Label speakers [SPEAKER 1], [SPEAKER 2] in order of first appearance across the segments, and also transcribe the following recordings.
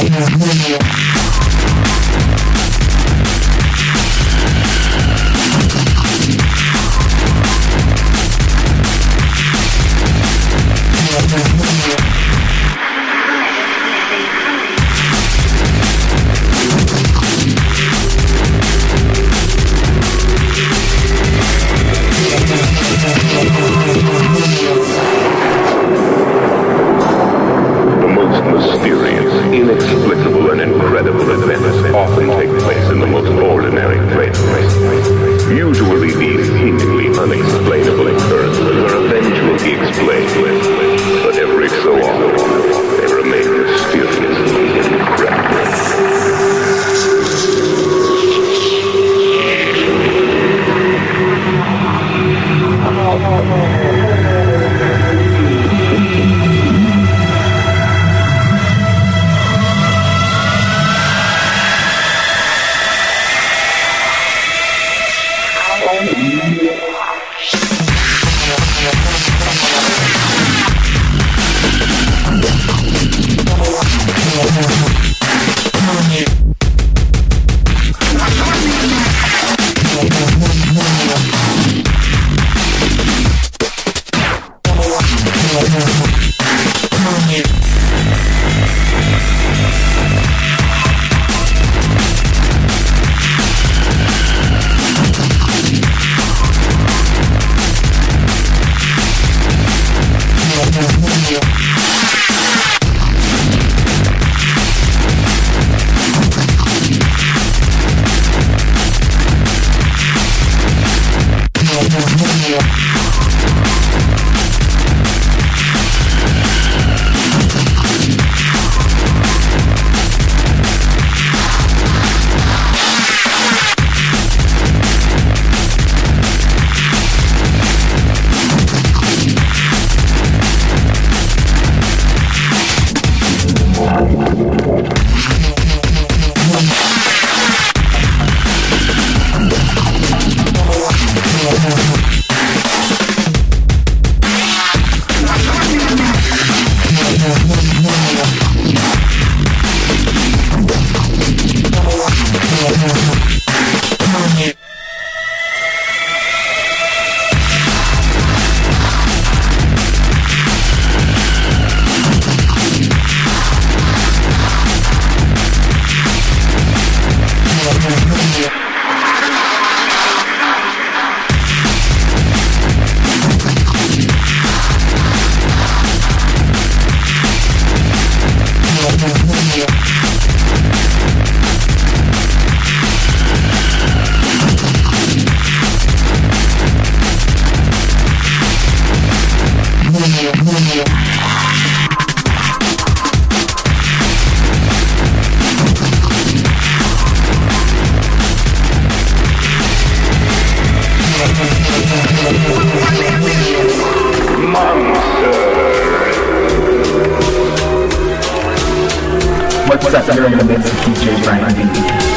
[SPEAKER 1] What's up, you're in the mix of DJ Brian D.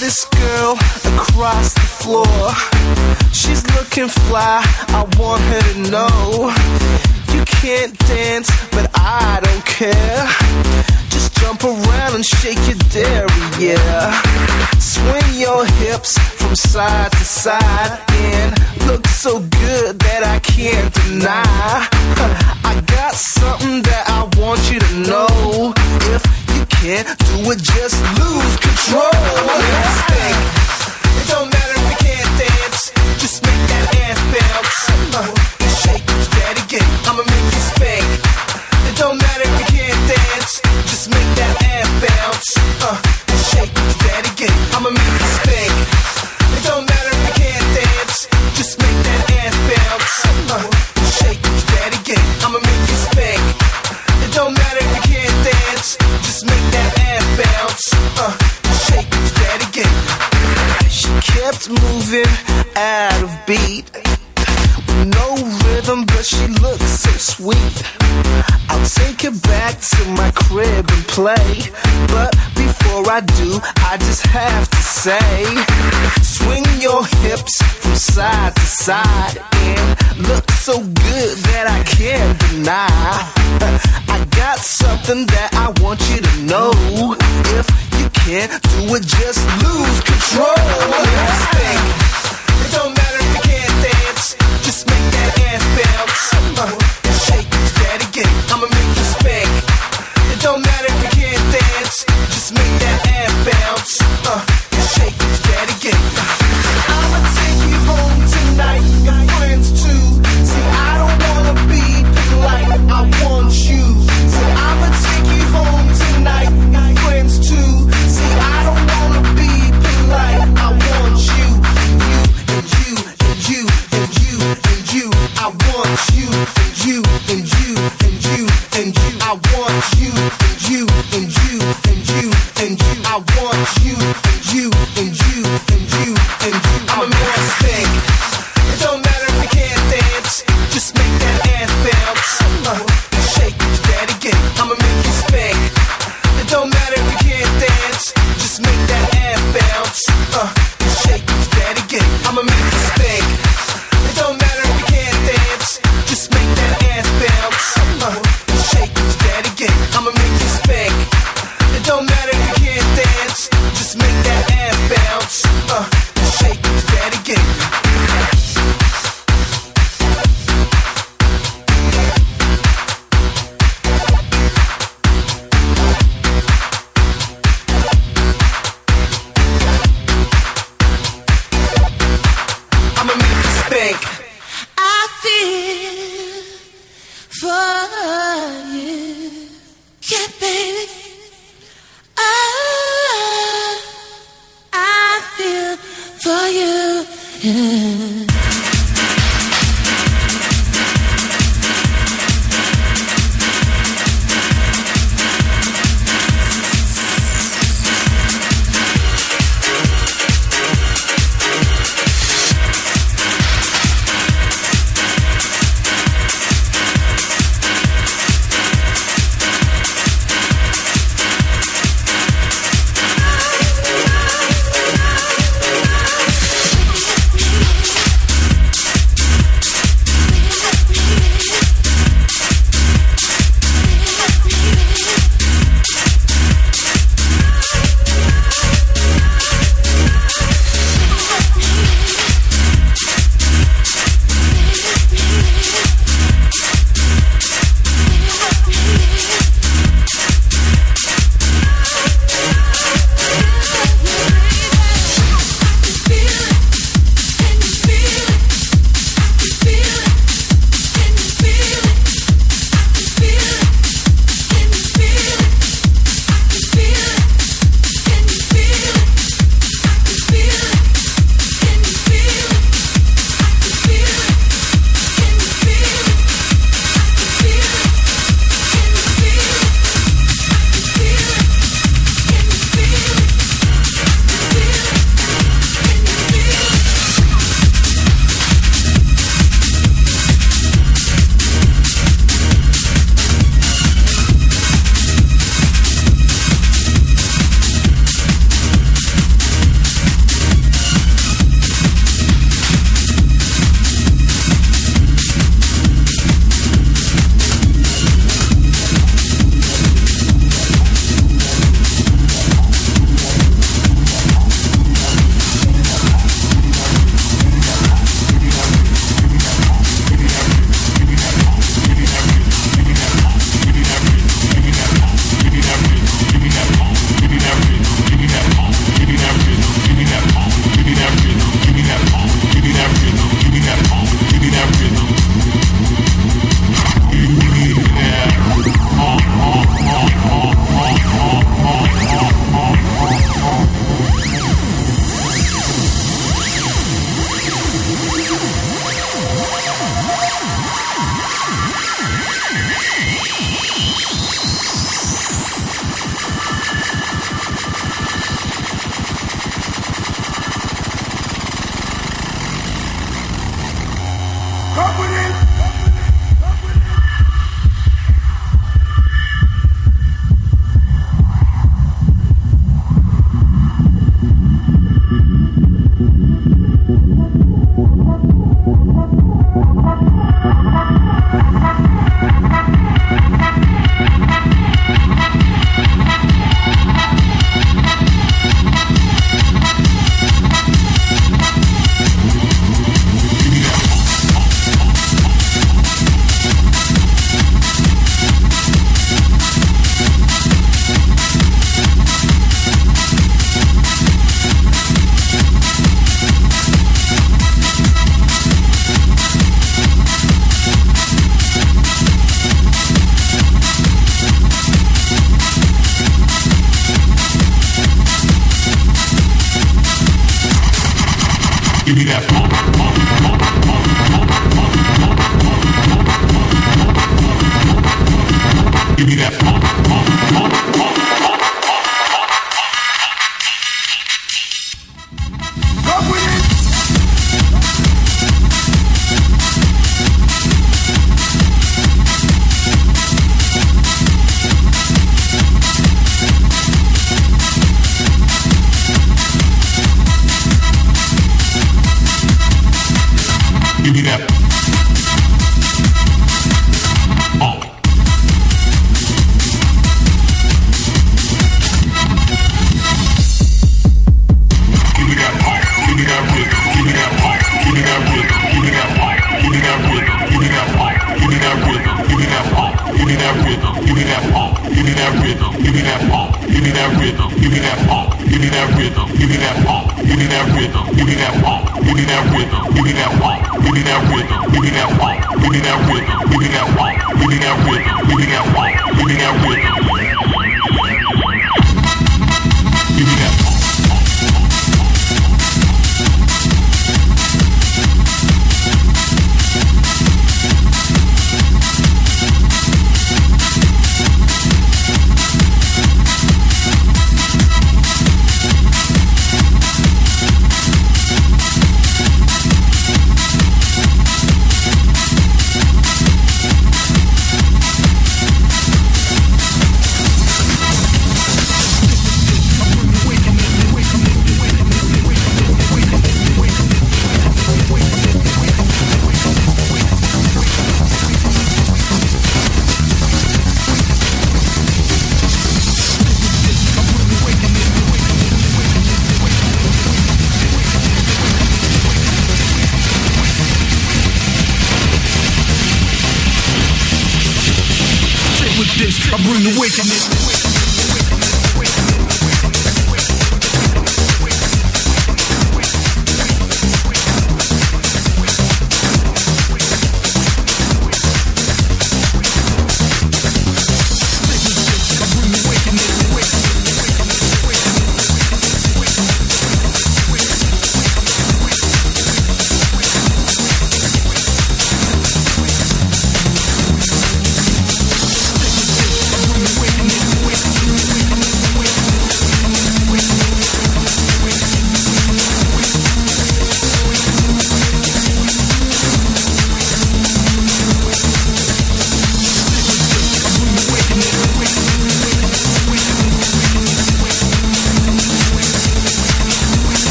[SPEAKER 2] this girl across the floor. She's looking fly, I want her to know. You can't dance, but I don't care. Just jump around and shake your dairy, yeah. Swing your hips from side to side and look so good that I can't deny. I got something that I want you to know. If you can't do it, just lose control. Think. It don't matter if you can't dance, just make that ass bounce. Shake that again, I'ma make you spank. It don't matter if you can't dance, just make that ass bounce. Shake that again, I'ma make you spank. It don't matter if you can't dance, just make that ass bounce. Shake that again, I'ma make you spank. It don't matter if you can't dance, just make that ass bounce. Shake that again. She kept moving out of beat. No rhythm, but she looks so sweet. I'll take her back to my crib and play. But before I do, I just have to say, swing your hips from side to side and look so good that I can't deny. I got something that I want you to know. If you can't do it, just lose control. Think. It don't matter if you can't dance, just make that ass bounce. Shake that again, I'ma make you spank. It don't matter if you can't dance, just make that ass bounce. Shake that again. I'ma take you home tonight, your friends too. See, I don't wanna be polite, I want you. See, I'ma take you home tonight, your friends too. See, I don't wanna be polite, I want you. You and you and you and you and you. I want you and you and you and you and you. I want you and you and you and you and you. I want you and you and you and you and you. I'm a man spank. It don't matter if you can't dance, just make that ass bounce. Shake that again, I'ma make you spank. It don't matter if you can't dance, just make that ass bounce. Shake that again, I'ma make you spank. It don't matter if you can't dance, just make that ass bounce. Shake that again, I'ma make you spank. It don't matter if you can't dance, just make that ass bounce. Shake that again. I'ma make you spank.
[SPEAKER 3] I feel for you, yeah, baby. Oh, I feel for you. Yeah.
[SPEAKER 4] Give me that funk. Give me that funk. Rock with it. Give me that. I bring the awakening. Awakening.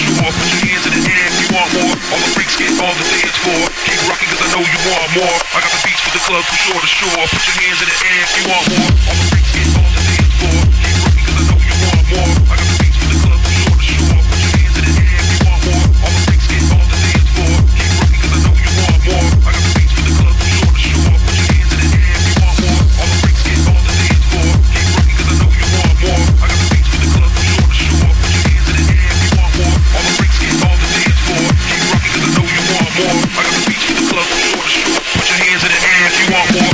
[SPEAKER 5] shore. Put your hands in the air if you want more. All the freaks get all the dance floor. Keep rocking cause I know you want more. I got the beats for the club from shore to shore. Put your hands in the air if you want more. All the freaks get all the dance floor. Keep rocking cause I know you want more. I got the beats for the club from shore to shore. Put your hands in the air if you want more. All the freaks get all the dance floor. Keep rocking cause I know you want more. I got the beats for the club from shore to shore. Put your hands in the air if you want more. All the freaks get all the dance floor. Keep rocking cause I know you want more. I got the beats for the club from shore to shore. Put your hands in the air if you want more. All the freaks get all the dance floor. Keep rocking cause I know you want more. I got the beats for the club from shore to shore. Put your hands in the air if you want more.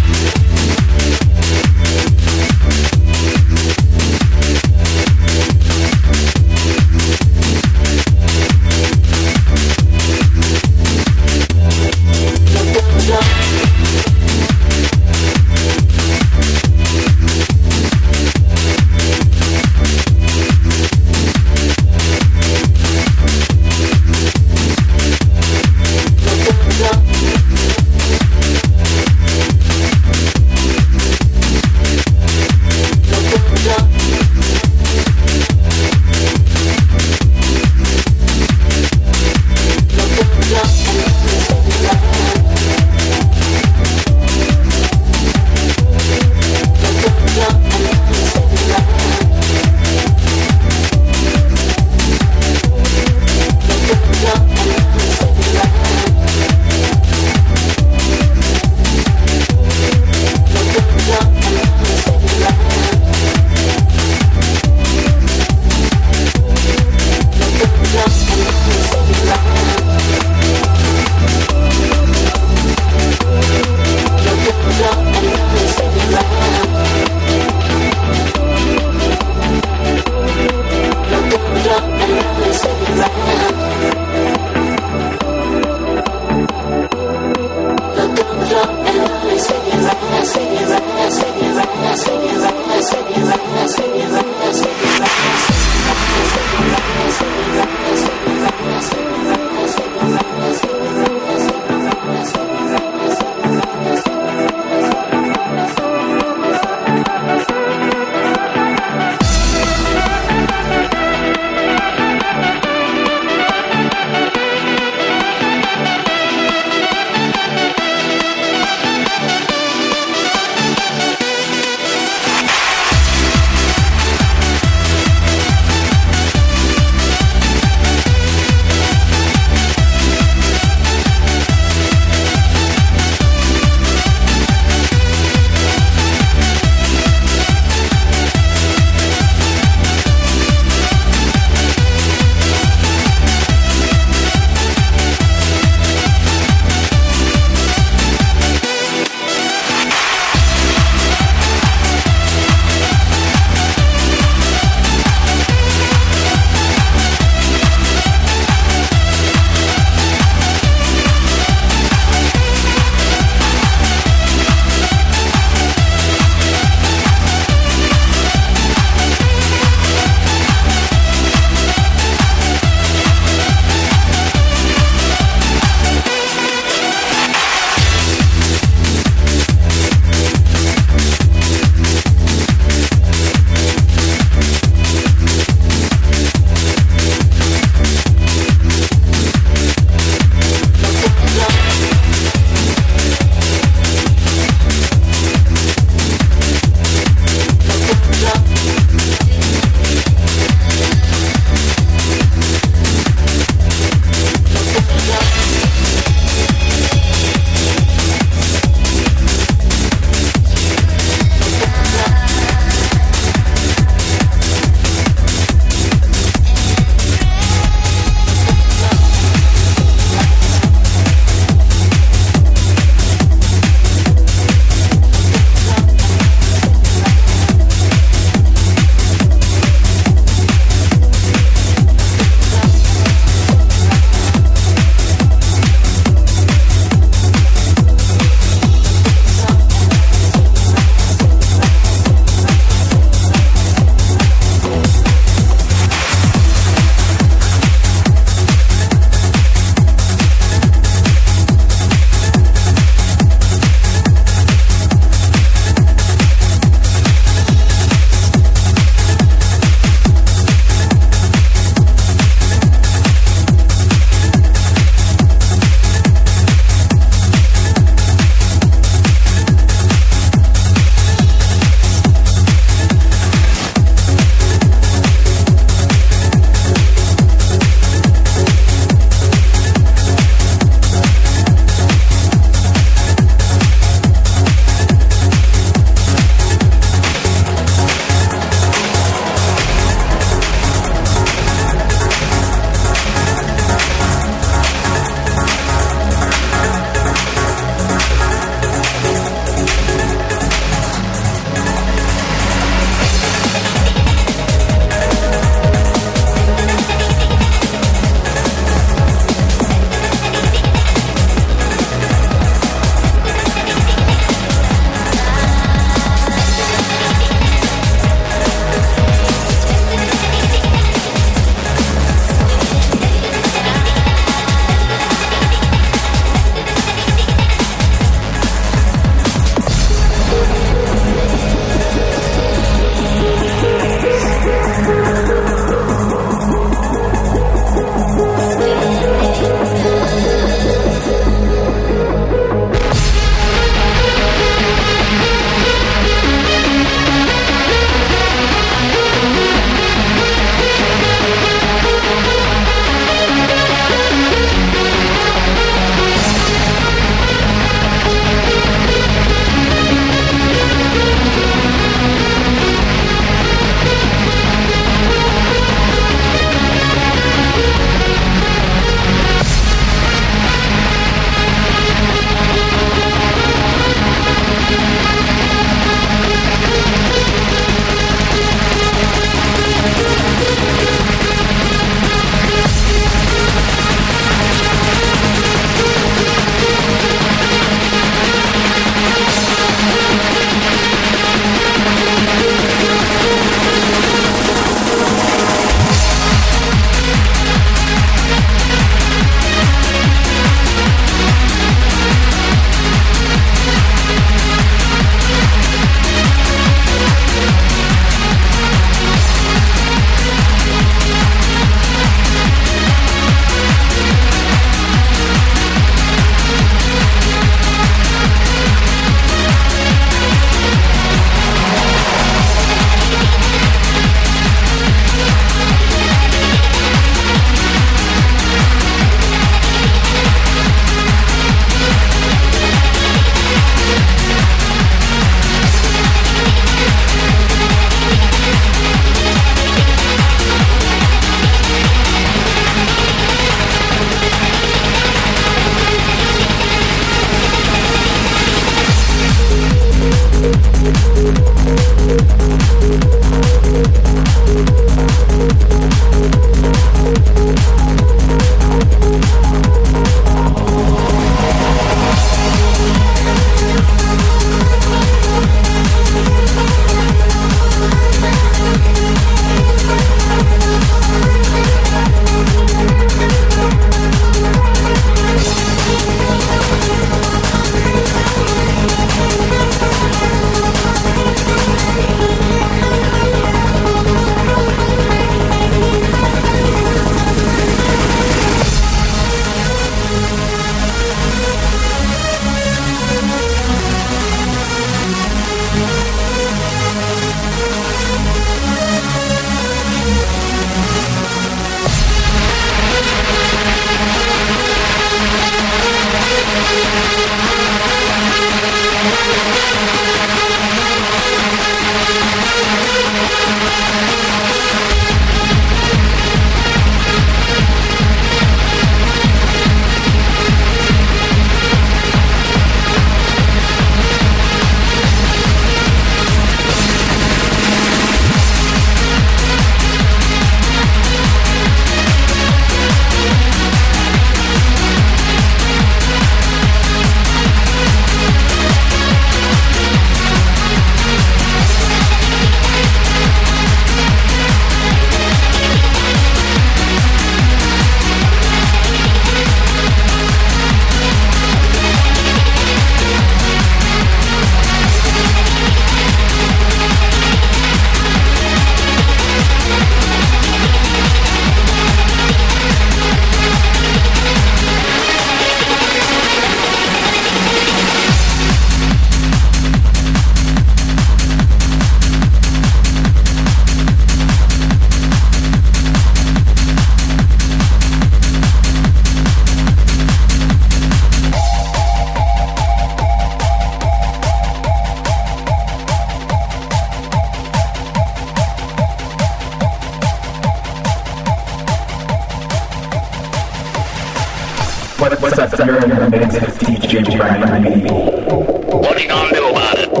[SPEAKER 1] What's up? You're in the mix with DJ Brian B.
[SPEAKER 6] What are you gonna do about it?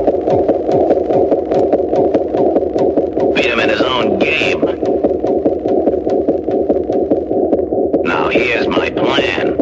[SPEAKER 6] Beat him in his own game. Now here's my plan.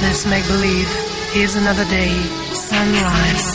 [SPEAKER 7] this make-believe. Here's another day, sunrise.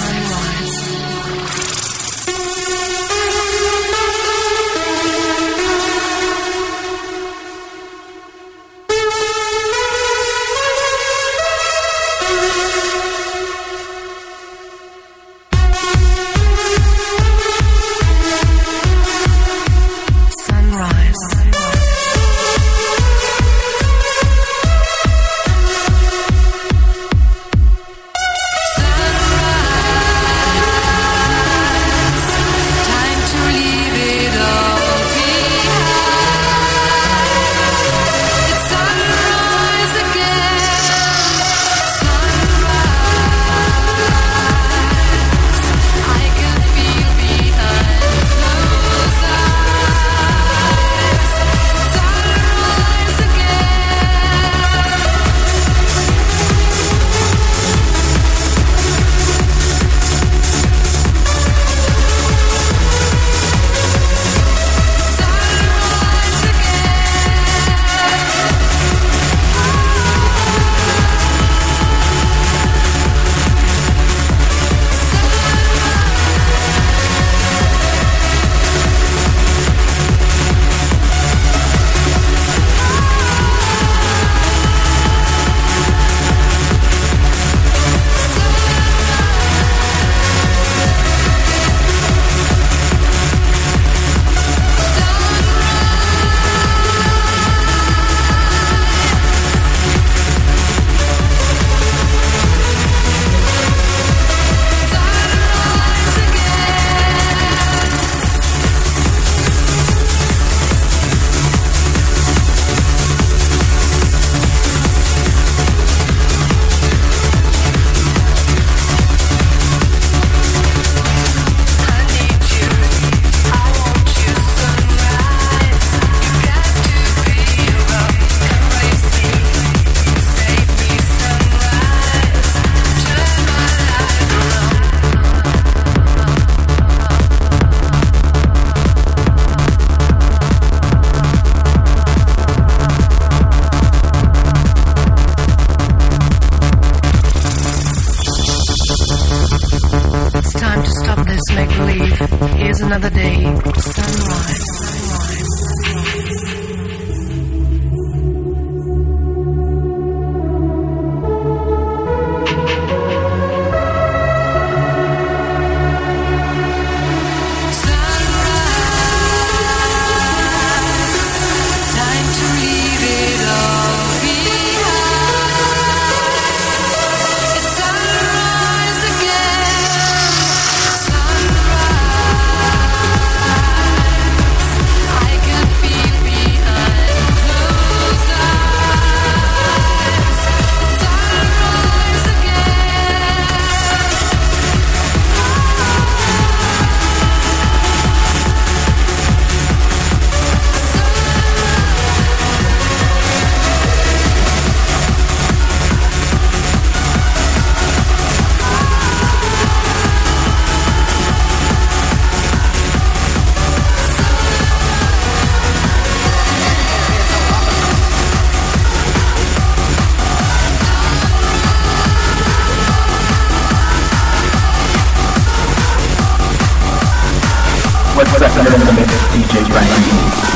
[SPEAKER 7] Another day, sunrise.
[SPEAKER 1] What's up, in the mix, DJ Brian.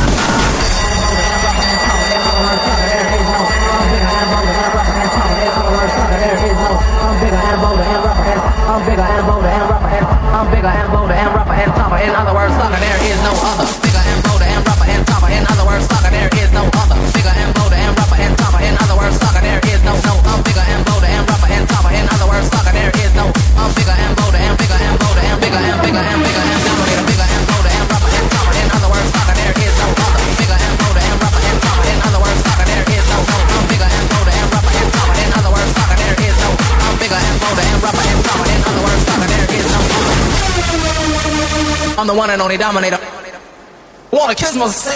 [SPEAKER 1] I'm bigger and bolder and rougher and I'm bigger and bolder and rougher and tougher. In other words, sucker, there is no other. Bigger and bolder and rougher and tougher. In other words, sucker, there is no other. Bigger and bolder and rougher and tougher. In other words, sucker, there is no. I'm bigger and bolder and rougher and tougher. In other words, sucker, there is no. I'm bigger and bolder and bigger and bolder and bigger and bigger and bigger and dominator. Bigger and bolder and rougher and tougher. In other words, sucker, there is no other. Bigger and bolder and rougher and tougher. In other words, sucker, there is no. I'm bigger and bolder and rougher and tougher. In other words, sucker, there is no. I'm bigger and bolder and rougher and tougher. In other words, sucker, there is no. I'm the one and only dominator. Wanna kiss myself?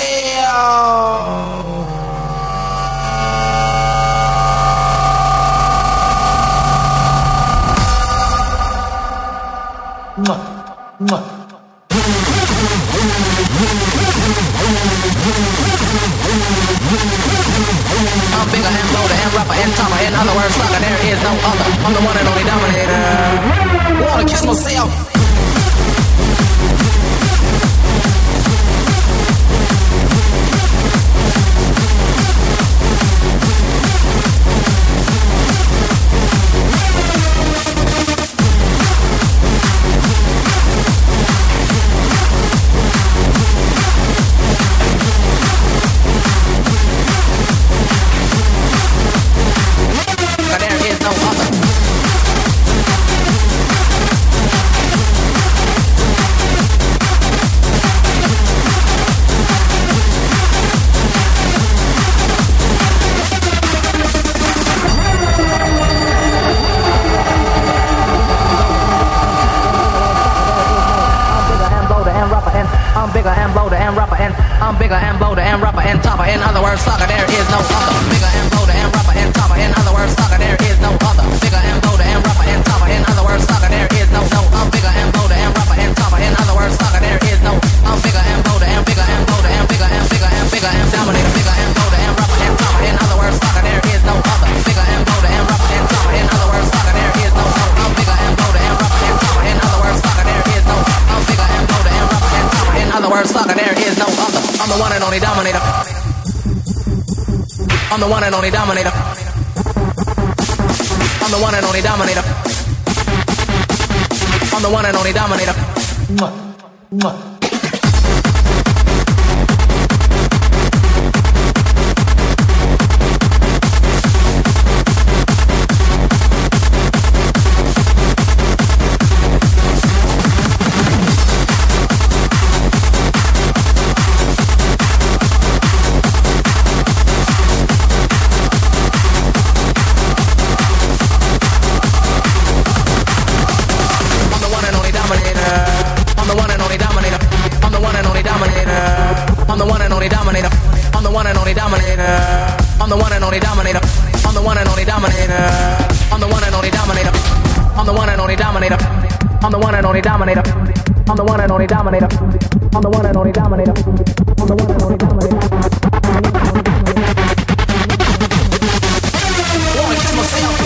[SPEAKER 1] Mwah, mwah. I'm bigger and bolder and rougher and tougher. In other words, sucker, there is no other. I'm the one and only dominator. Wanna kiss myself? There is no other. I'm bigger and bolder and rougher and I'm bigger and bolder and rougher and tougher. In other words, sucker, there is no other. Bigger and bolder and rougher and tougher. In other words, sucker, there is no other. Bigger and bolder and rougher and tougher. In other words, sucker, there is no. I'm bigger and bolder and rougher and tougher. In other words, sucker, there is no. I'm bigger and bolder and bigger and bolder and bigger and bigger and bigger and dominator. Bigger and bolder and rougher and tougher. In other words, sucker, there is no other. Bigger and bolder and rougher and tougher. In other words, sucker, there is no. I'm bigger and bolder and rougher and tougher. In other words, sucker, there is no. I'm bigger and bolder and rougher and tougher. In other words, sucker, there is no other. I'm the one and only dominator. I'm the one and only dominator. I'm the one and only dominator. I'm the one and only dominator. Mwah. Mwah. I'm the one and only dominator. I'm the one and only dominator. I'm the one and only dominator. I'm the one and only dominator. I'm the one and only dominator. I'm the one and only dominator. I'm the one and only dominator. I'm the one and only dominator. I'm the one and only dominator. I'm the one and only dominator. I'm the one and only dominator. I'm the one and only dominator. Wanna kiss myself?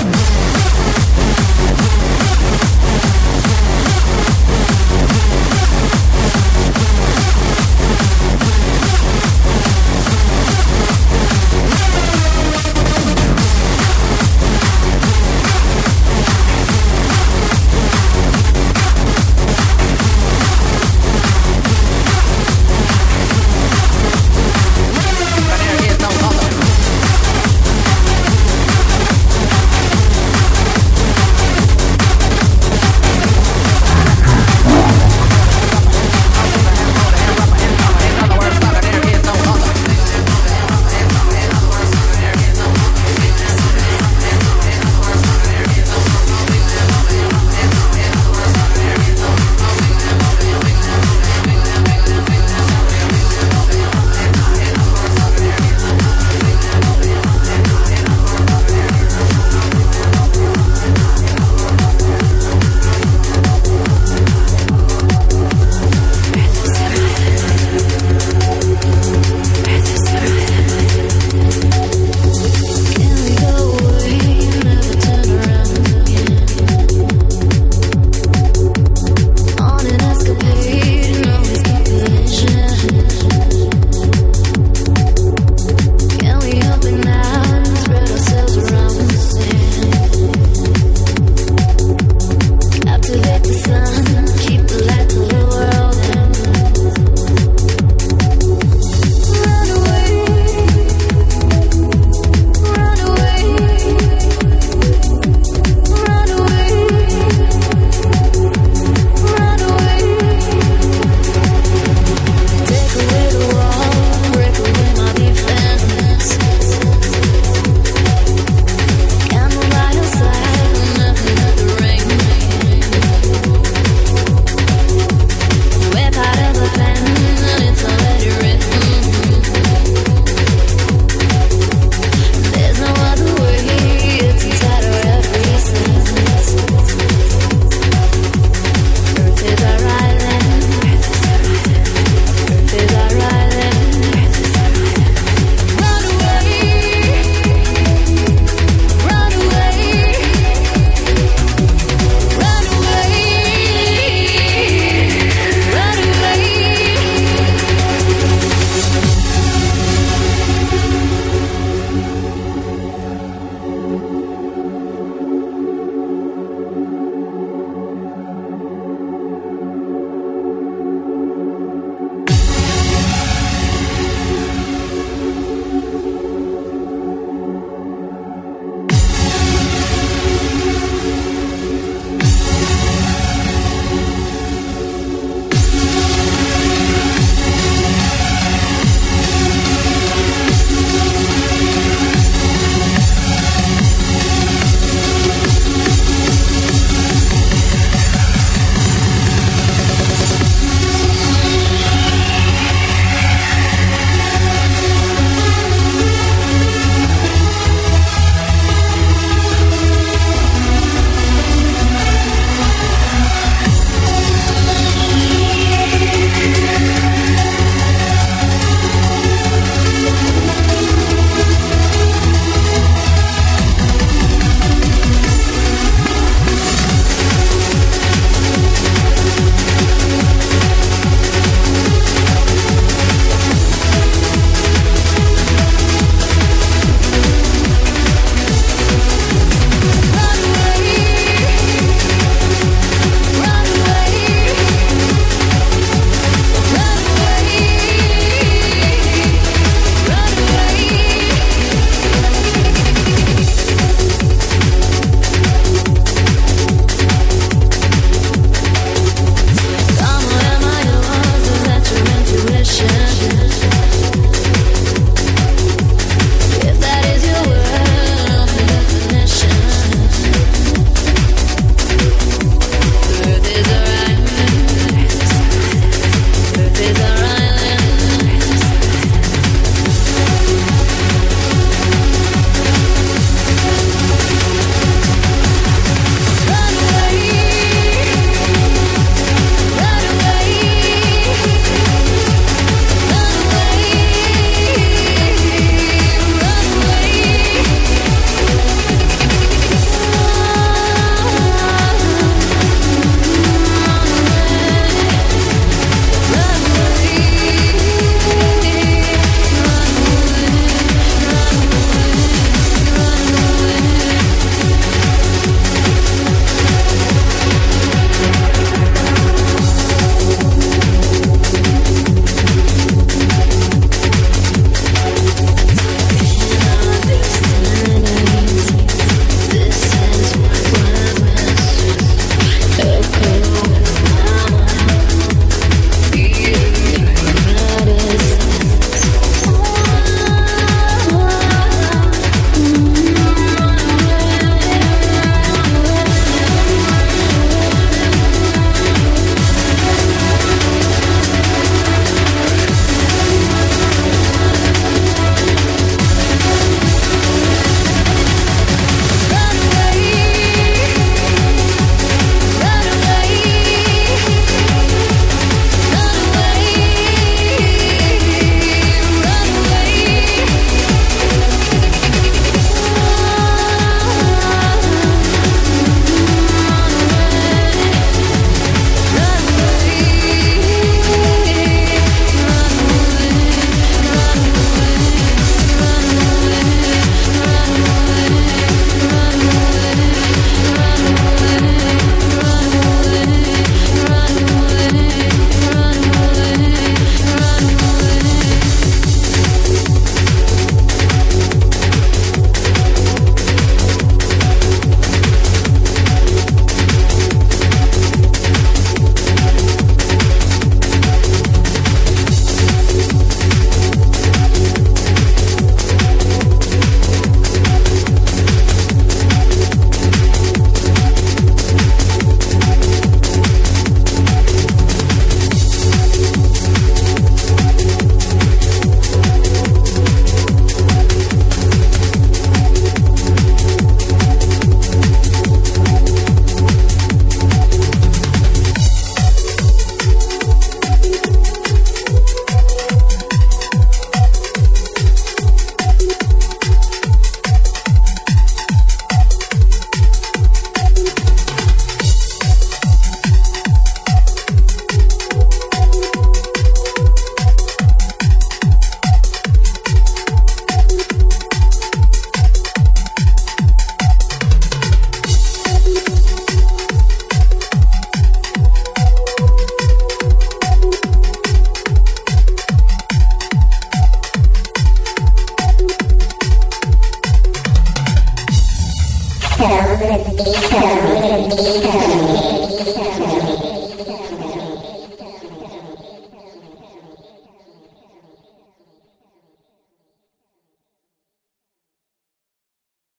[SPEAKER 8] Come with me.